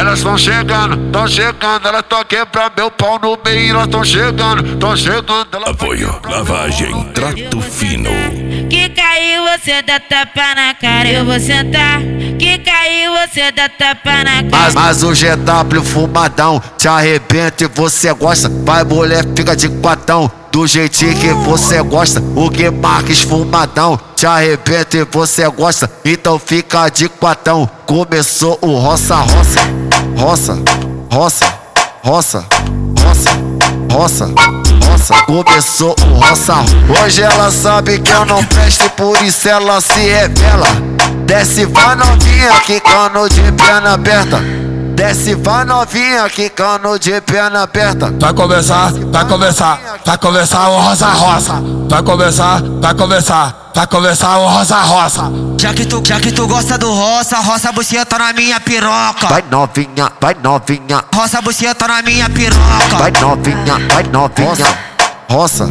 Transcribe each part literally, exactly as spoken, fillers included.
Elas tão chegando, tão chegando, elas tão quebrando meu pau no meio, elas tão chegando, tão chegando. Ela Apoio, lavagem, trato fino. Que caiu, você dá tapa na cara, eu vou sentar. Que caiu, você dá tapa na cara. Mas, mas o G W fumadão te arrebenta e você gosta. Vai mulher, fica de quatão, do jeitinho que você gosta. O Gui Marques fumadão te arrebenta e você gosta. Então fica de quatão. Começou o roça, roça, roça, roça, roça, roça, roça, roça. Começou o roça. Hoje ela sabe que eu não presto, por isso ela se revela. Desce, vai novinha, quicando de perna aberta. Desce, vai novinha, quicando de perna aberta. Vai começar, vai começar, vai começar o roça roça. Vai começar, vai começar, vai começar o roça roça. Já que tu, já que tu gosta do roça, roça buceta na minha piroca. Vai novinha, vai novinha, roça buceta na minha piroca. vai novinha, vai novinha, roça.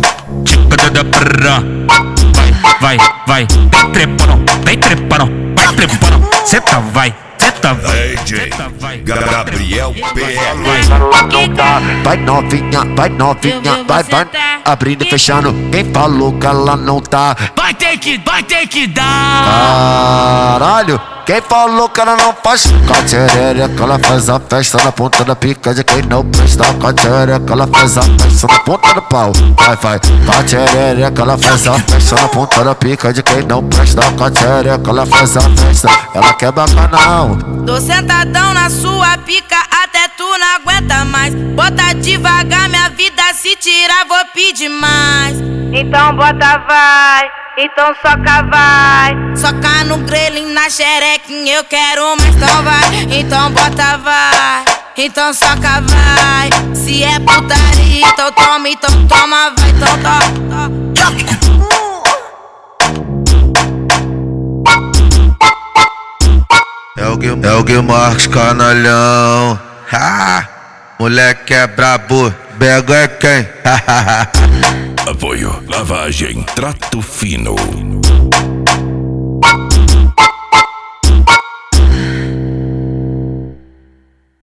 Vai, vai, vai, vem trepando, vem trepando, vai trepando, ceta vai, ceta vai, D J vai, Gabriel P R. Vai novinha, vai novinha, vai, vai abrindo e fechando. Quem falou que ela não tá? vai ter que, vai ter que dar. Caralho, quem falou que ela não faz? Caterereca, ela faz a festa na ponta da pica de quem não presta. Caterereca, ela faz a festa na ponta do pau. Vai, vai, caterereca, ela faz a festa na ponta da pica de quem não presta. Caterereca, ela faz a festa, ela quer bacanão. Tô sentadão na sua pica até tu não aguenta mais. Bota devagar, minha vida se tirar vou pedir mais. Então bota vai, então soca vai. Soca no grelhinho, na xerequinha, eu quero mais, então vai. Então bota vai, então soca vai. Se é putaria, então toma, então toma, vai, então toma. É o Gui, é o Gui Marques canalhão. Ha! Moleque é brabo, Bego é quem? Apoio, lavagem, trato fino.